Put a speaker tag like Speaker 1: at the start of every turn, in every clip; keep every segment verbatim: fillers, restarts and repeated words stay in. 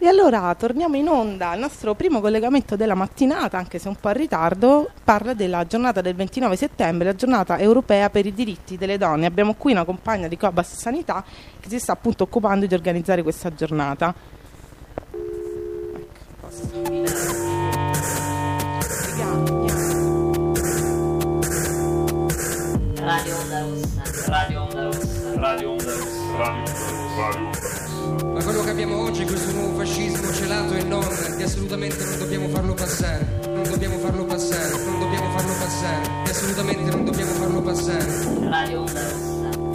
Speaker 1: E allora torniamo in onda. Il nostro primo collegamento della mattinata, anche se un po' in ritardo, parla della giornata del ventinove settembre, la giornata europea per i diritti delle donne. Abbiamo qui una compagna di Cobas Sanità che si sta appunto occupando di organizzare questa giornata.
Speaker 2: Radio Onda Rossa, Radio Onda Rossa, Radio Onda Rossa, Radio Onda Rossa, Radio Onda Rossa.
Speaker 3: Ma quello che abbiamo oggi è questo nuovo fascismo celato e non, che assolutamente non dobbiamo farlo passare, non dobbiamo farlo passare, non dobbiamo farlo passare, che assolutamente non dobbiamo farlo passare.
Speaker 2: Radio Onda Rossa.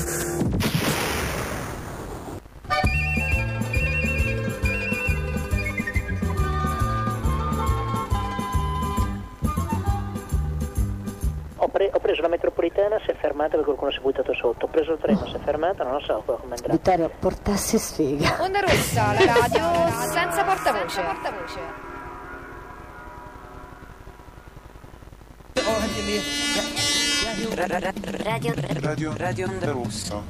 Speaker 4: Ho, pre- ho preso la metropolitana, si è fermata perché qualcuno si è buttato sotto. Ho preso il treno, si è fermata, non lo so come andrà.
Speaker 5: Vittorio, portassi sfiga.
Speaker 6: Onda Rossa, la radio senza portavoce.
Speaker 7: Radio Radio Radio Onda Rossa.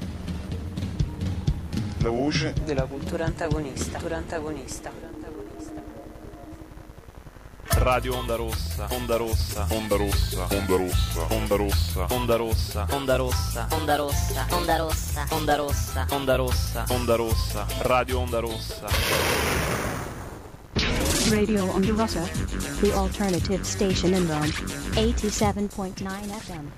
Speaker 7: La voce
Speaker 2: della cultura antagonista. Cultura antagonista.
Speaker 8: Radio Onda Rossa, Onda Rossa, Onda Rossa, Onda Rossa, Onda Rossa, Onda Rossa,
Speaker 2: Onda Rossa, Onda Rossa, Onda Rossa, Onda Rossa, Onda Rossa,
Speaker 8: Onda Rossa, Radio Onda Rossa.
Speaker 9: Radio Onda Rossa, the alternative station in Rome, eighty-seven point nine F M.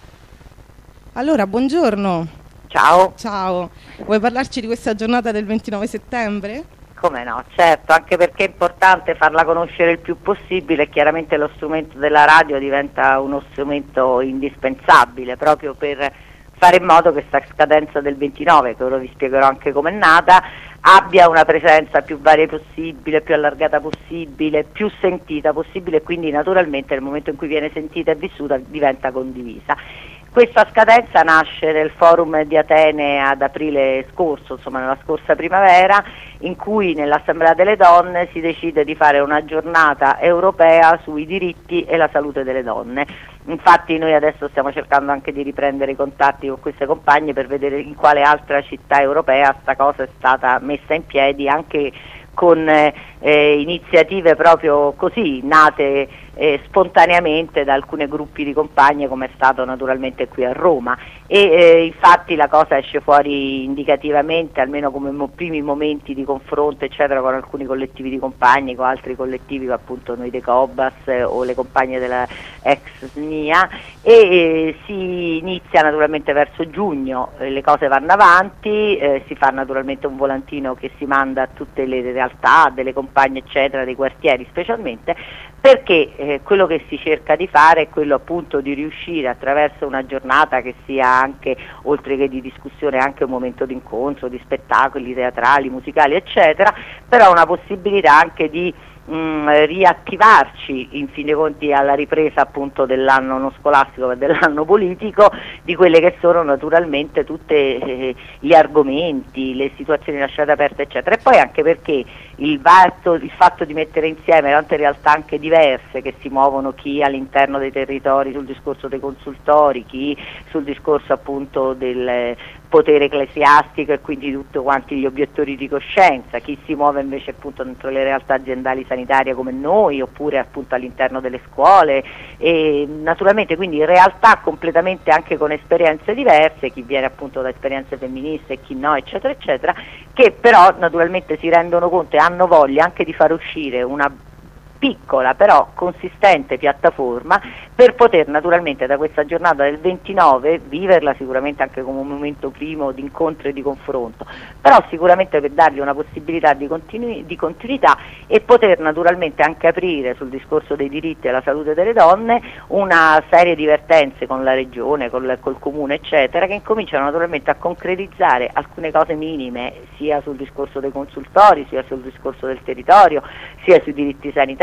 Speaker 1: Allora, buongiorno.
Speaker 10: Ciao.
Speaker 1: Ciao. Vuoi parlarci di questa giornata del ventinove settembre?
Speaker 10: Come no, certo, anche perché è importante farla conoscere il più possibile. Chiaramente lo strumento della radio diventa uno strumento indispensabile proprio per fare in modo che questa scadenza del ventinove, che ora vi spiegherò anche com'è nata, abbia una presenza più varia possibile, più allargata possibile, più sentita possibile e quindi naturalmente nel momento in cui viene sentita e vissuta diventa condivisa. Questa scadenza nasce nel forum di Atene ad aprile scorso, insomma nella scorsa primavera, in cui nell'Assemblea delle Donne si decide di fare una giornata europea sui diritti e la salute delle donne. Infatti noi adesso stiamo cercando anche di riprendere i contatti con queste compagne per vedere in quale altra città europea sta cosa è stata messa in piedi, anche con eh, iniziative proprio così nate eh, spontaneamente da alcuni gruppi di compagne, come è stato naturalmente qui a Roma, e eh, infatti la cosa esce fuori indicativamente, almeno come mo- primi momenti di confronto eccetera, con alcuni collettivi di compagne, con altri collettivi, appunto noi dei Cobas eh, o le compagne della ex S N I A, e eh, si inizia naturalmente verso giugno, eh, le cose vanno avanti, eh, si fa naturalmente un volantino che si manda a tutte le realtà delle compagne eccetera, dei quartieri specialmente, perché eh, quello che si cerca di fare è quello appunto di riuscire attraverso una giornata che sia anche, oltre che di discussione, anche un momento di incontro, di spettacoli teatrali, musicali eccetera, però una possibilità anche di mh, riattivarci in fin dei conti alla ripresa appunto dell'anno non scolastico ma dell'anno politico, di quelle che sono naturalmente tutti eh, gli argomenti, le situazioni lasciate aperte eccetera, e poi anche perché il, fatto, il fatto di mettere insieme tante realtà anche diverse che si muovono, chi all'interno dei territori sul discorso dei consultori, chi sul discorso appunto del potere ecclesiastico e quindi tutti quanti gli obiettori di coscienza, chi si muove invece appunto dentro le realtà aziendali sanitarie come noi, oppure appunto all'interno delle scuole, e naturalmente quindi realtà completamente anche con esperienze diverse, chi viene appunto da esperienze femministe e chi no eccetera eccetera, che però naturalmente si rendono conto e hanno voglia anche di far uscire una piccola però consistente piattaforma per poter naturalmente da questa giornata del ventinove viverla sicuramente anche come un momento primo di incontro e di confronto, però sicuramente per dargli una possibilità di, continu- di continuità e poter naturalmente anche aprire sul discorso dei diritti e la salute delle donne una serie di vertenze con la regione, col, col comune eccetera, che incominciano naturalmente a concretizzare alcune cose minime sia sul discorso dei consultori, sia sul discorso del territorio, sia sui diritti sanitari,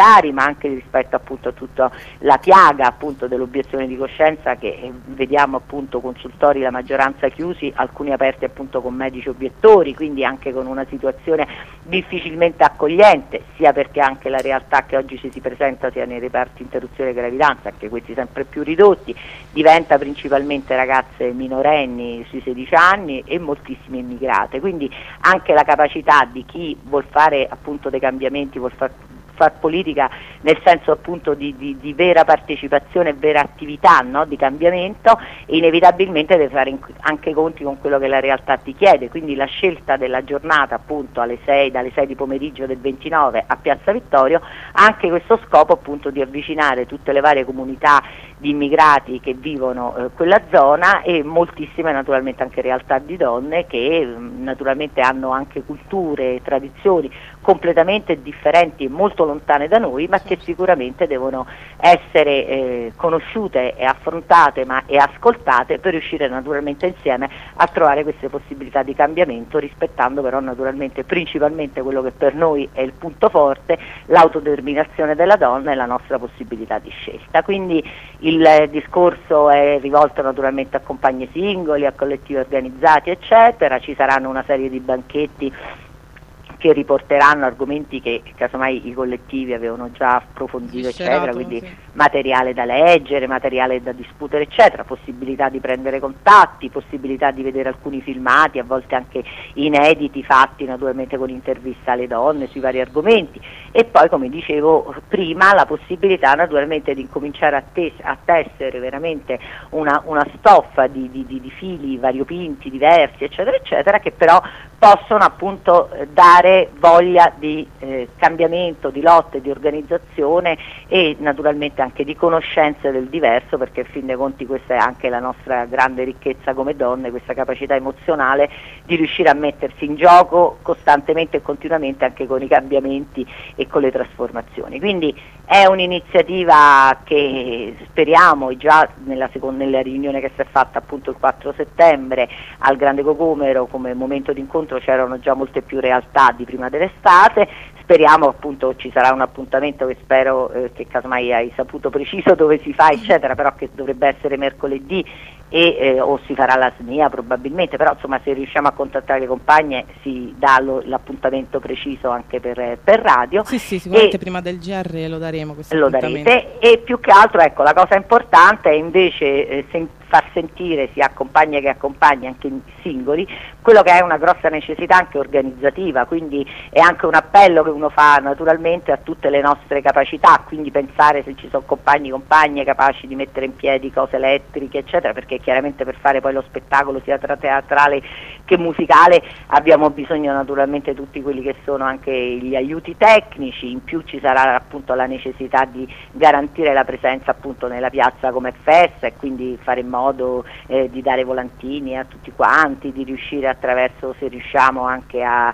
Speaker 10: familiari, ma anche rispetto appunto a tutta la piaga appunto dell'obiezione di coscienza, che eh, vediamo appunto consultori la maggioranza chiusi, alcuni aperti appunto con medici obiettori, quindi anche con una situazione difficilmente accogliente, sia perché anche la realtà che oggi ci si presenta sia nei reparti interruzione gravidanza, anche questi sempre più ridotti, diventa principalmente ragazze minorenni sui sedici anni e moltissime immigrate, quindi anche la capacità di chi vuol fare appunto dei cambiamenti, vuol far far politica nel senso appunto di, di, di vera partecipazione e vera attività, no? Di cambiamento, inevitabilmente deve fare in, anche conti con quello che la realtà ti chiede, quindi la scelta della giornata appunto alle sei, dalle sei di pomeriggio del ventinove a Piazza Vittorio ha anche questo scopo appunto di avvicinare tutte le varie comunità di immigrati che vivono eh, quella zona e moltissime naturalmente anche realtà di donne che mh, naturalmente hanno anche culture e tradizioni completamente differenti e molto lontane da noi, ma che sicuramente devono essere eh, conosciute e affrontate ma, e ascoltate per riuscire naturalmente insieme a trovare queste possibilità di cambiamento, rispettando però naturalmente principalmente quello che per noi è il punto forte, l'autodeterminazione della donna e la nostra possibilità di scelta. Quindi il discorso è rivolto naturalmente a compagni singoli, a collettivi organizzati eccetera, ci saranno una serie di banchetti che riporteranno argomenti che casomai i collettivi avevano già approfondito eccetera, quindi sì. Materiale da leggere, materiale da discutere eccetera, possibilità di prendere contatti, possibilità di vedere alcuni filmati, a volte anche inediti, fatti naturalmente con interviste alle donne sui vari argomenti, e poi come dicevo prima la possibilità naturalmente di incominciare a, tes- a tessere veramente una, una stoffa di, di, di, di fili variopinti, diversi eccetera eccetera, che però possono appunto eh, dare voglia di eh, cambiamento, di lotte, di organizzazione e naturalmente anche di conoscenza del diverso, perché in fin dei conti questa è anche la nostra grande ricchezza come donne, questa capacità emozionale di riuscire a mettersi in gioco costantemente e continuamente anche con i cambiamenti e con le trasformazioni. Quindi è un'iniziativa che speriamo già nella, seconda, nella riunione che si è fatta appunto il quattro settembre al Grande Cocomero come momento di incontro c'erano già molte più realtà di prima dell'estate, speriamo appunto ci sarà un appuntamento che spero eh, che casomai hai saputo preciso dove si fa eccetera, però che dovrebbe essere mercoledì e eh, o si farà la S N I A probabilmente, però insomma se riusciamo a contattare le compagne si dà lo, l'appuntamento preciso anche per, per radio.
Speaker 1: Sì sì, sicuramente e prima del G R lo daremo questo
Speaker 10: lo darete, e più che altro ecco la cosa importante è invece eh, sen- far sentire sia compagne che accompagni anche singoli quello che è una grossa necessità anche organizzativa, quindi è anche un appello che uno fa naturalmente a tutte le nostre capacità, quindi pensare se ci sono compagni compagne capaci di mettere in piedi cose elettriche eccetera, perché chiaramente per fare poi lo spettacolo sia tra teatrale che musicale abbiamo bisogno naturalmente tutti quelli che sono anche gli aiuti tecnici, in più ci sarà appunto la necessità di garantire la presenza appunto nella piazza come festa e quindi fare in modo eh, di dare volantini a tutti quanti, di riuscire attraverso, se riusciamo anche a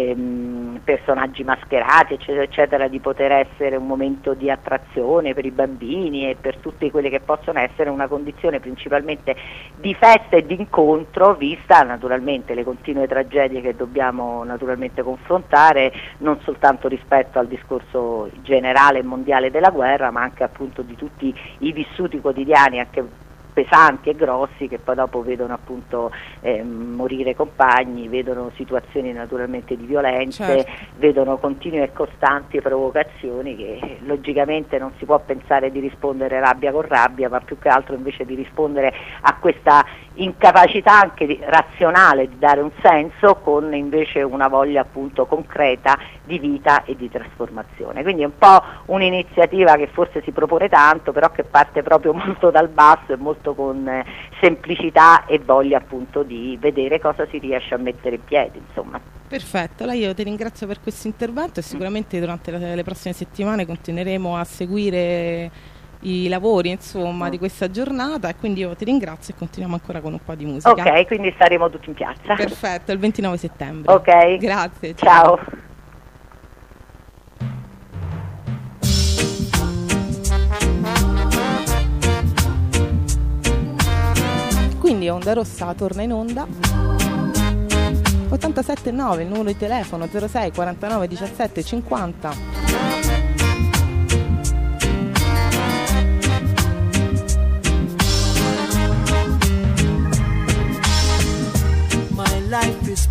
Speaker 10: ehm, personaggi mascherati eccetera eccetera, di poter essere un momento di attrazione per i bambini e per tutte quelle che possono essere una condizione principalmente di festa e di incontro, vista naturalmente le continue tragedie che dobbiamo naturalmente confrontare, non soltanto rispetto al discorso generale e mondiale della guerra, ma anche appunto di tutti i vissuti quotidiani anche pesanti e grossi che poi dopo vedono appunto eh, morire compagni, vedono situazioni naturalmente di violenze, certo. Vedono continue e costanti provocazioni che logicamente non si può pensare di rispondere rabbia con rabbia, ma più che altro invece di rispondere a questa incapacità anche di, razionale di dare un senso con invece una voglia appunto concreta di vita e di trasformazione. Quindi è un po' un'iniziativa che forse si propone tanto, però che parte proprio molto dal basso e molto con eh, semplicità e voglia appunto di vedere cosa si riesce a mettere in piedi, insomma.
Speaker 1: Perfetto, allora io ti ringrazio per questo intervento e sicuramente durante le, le prossime settimane continueremo a seguire i lavori insomma mm. di questa giornata, e quindi io ti ringrazio e continuiamo ancora con un po' di musica.
Speaker 10: Ok, quindi saremo tutti in piazza.
Speaker 1: Perfetto, il ventinove settembre.
Speaker 10: Ok.
Speaker 1: Grazie.
Speaker 10: Ciao. ciao.
Speaker 1: Quindi Onda Rossa torna in onda. ottantasette nove il numero di telefono, zero sei quarantanove diciassette cinquanta.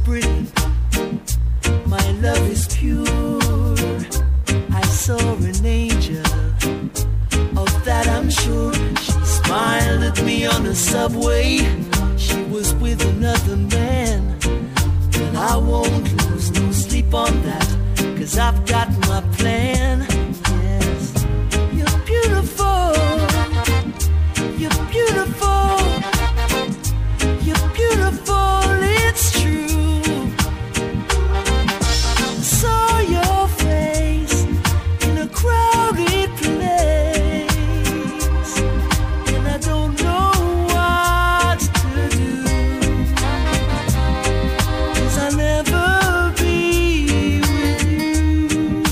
Speaker 11: pretty, my love is pure. I saw an angel, of that I'm sure. She smiled at me on the subway. She was with another man. But I won't lose no sleep on that, 'cause I've got my plan. Yes, you're beautiful. You're beautiful. You're beautiful, it's true. I saw your face in a crowded place, and I don't know what to do, 'cause I'll never be with you.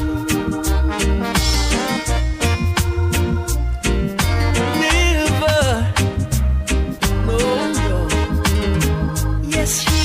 Speaker 11: Never, no, no. Yes,